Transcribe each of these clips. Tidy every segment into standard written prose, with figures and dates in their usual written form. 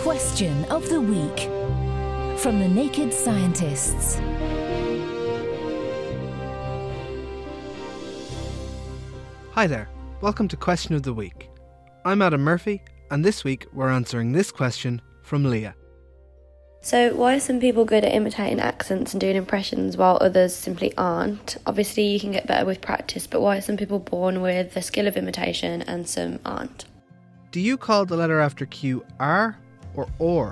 Question of the Week from the Naked Scientists. Hi there, welcome to Question of the Week. I'm Adam Murphy, and this week we're answering this question from Leah. So why are some people good at imitating accents and doing impressions while others simply aren't? Obviously you can get better with practice, but why are some people born with the skill of imitation and some aren't? Do you call the letter after Q R or OR?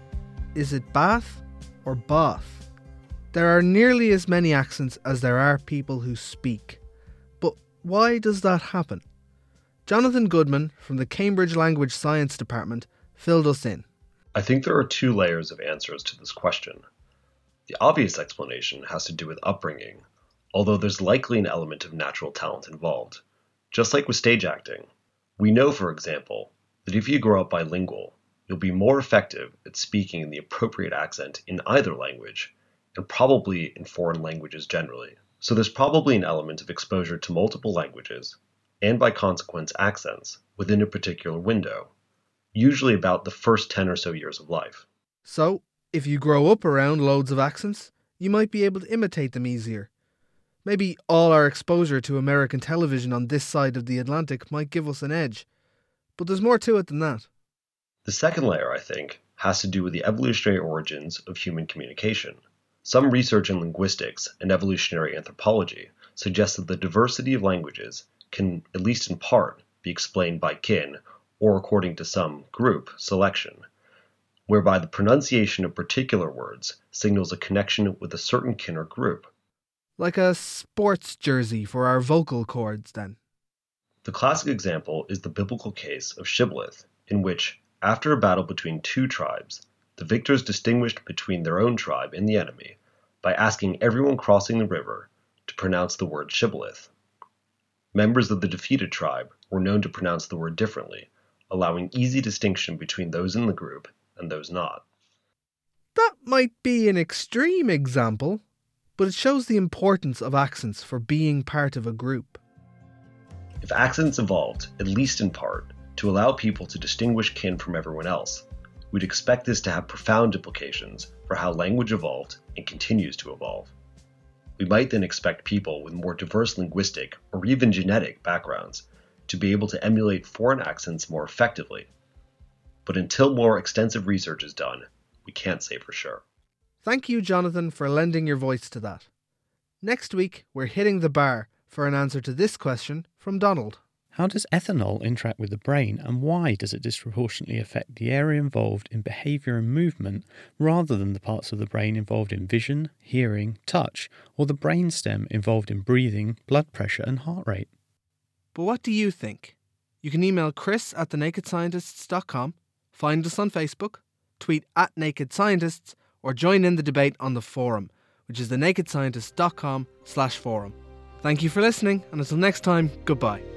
Is it bath or bath? There are nearly as many accents as there are people who speak. But why does that happen? Jonathan Goodman from the Cambridge Language Science Department filled us in. I think there are two layers of answers to this question. The obvious explanation has to do with upbringing, although there's likely an element of natural talent involved. Just like with stage acting, we know, for example, that if you grow up bilingual, you'll be more effective at speaking in the appropriate accent in either language, and probably in foreign languages generally. So there's probably an element of exposure to multiple languages, and by consequence accents, within a particular window, usually about the first 10 or so years of life. So, if you grow up around loads of accents, you might be able to imitate them easier. Maybe all our exposure to American television on this side of the Atlantic might give us an edge. But there's more to it than that. The second layer, I think, has to do with the evolutionary origins of human communication. Some research in linguistics and evolutionary anthropology suggests that the diversity of languages can, at least in part, be explained by kin, or according to some group selection, whereby the pronunciation of particular words signals a connection with a certain kin or group. Like a sports jersey for our vocal cords, then. The classic example is the biblical case of Shibboleth, in which, after a battle between two tribes, the victors distinguished between their own tribe and the enemy by asking everyone crossing the river to pronounce the word Shibboleth. Members of the defeated tribe were known to pronounce the word differently, allowing easy distinction between those in the group and those not. That might be an extreme example, but it shows the importance of accents for being part of a group. If accents evolved, at least in part, to allow people to distinguish kin from everyone else, we'd expect this to have profound implications for how language evolved and continues to evolve. We might then expect people with more diverse linguistic or even genetic backgrounds to be able to emulate foreign accents more effectively. But until more extensive research is done, we can't say for sure. Thank you, Jonathan, for lending your voice to that. Next week, we're hitting the bar for an answer to this question from Donald. How does ethanol interact with the brain, and why does it disproportionately affect the area involved in behaviour and movement rather than the parts of the brain involved in vision, hearing, touch, or the brainstem involved in breathing, blood pressure and heart rate? But what do you think? You can email chris@thenakedscientists.com, find us on Facebook, tweet @NakedScientists, or join in the debate on the forum, which is thenakedscientists.com/forum. Thank you for listening, and until next time, goodbye.